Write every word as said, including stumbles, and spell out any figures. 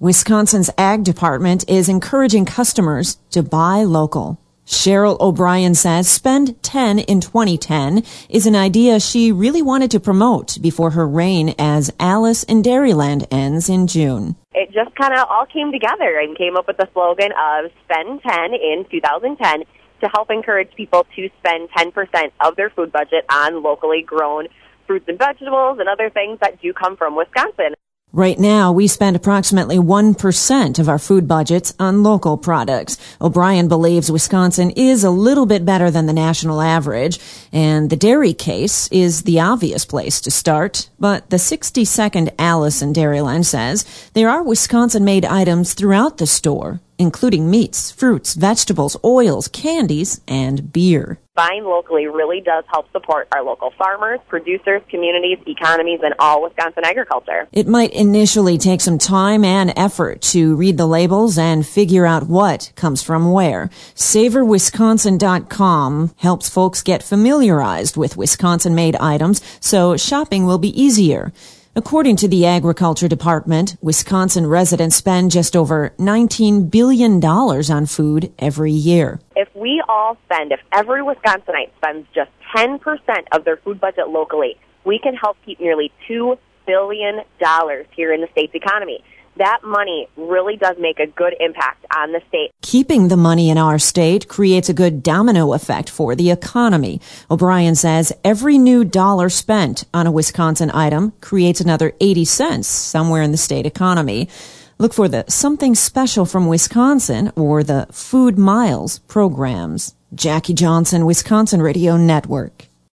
Wisconsin's Ag Department is encouraging customers to buy local. Cheryl O'Brien says Spend ten in twenty ten is an idea she really wanted to promote before her reign as Alice in Dairyland ends in June. It just kind of all came together and came up with the slogan of Spend ten in two thousand ten to help encourage people to spend ten percent of their food budget on locally grown fruits and vegetables and other things that do come from Wisconsin. Right now, we spend approximately one percent of our food budgets on local products. O'Brien believes Wisconsin is a little bit better than the national average, and the dairy case is the obvious place to start. But the sixty-second Alice in Dairyland says there are Wisconsin-made items throughout the store, including meats, fruits, vegetables, oils, candies, and beer. Buying locally really does help support our local farmers, producers, communities, economies, and all Wisconsin agriculture. It might initially take some time and effort to read the labels and figure out what comes from where. Savor Wisconsin dot com helps folks get familiarized with Wisconsin-made items, so shopping will be easier. According to the Agriculture Department, Wisconsin residents spend just over nineteen billion dollars on food every year. If we all spend, if every Wisconsinite spends just ten percent of their food budget locally, we can help keep nearly two billion dollars here in the state's economy. That money really does make a good impact on the state. Keeping the money in our state creates a good domino effect for the economy. O'Brien says every new dollar spent on a Wisconsin item creates another eighty cents somewhere in the state economy. Look for the Something Special from Wisconsin or the Food Miles programs. Jackie Johnson, Wisconsin Radio Network.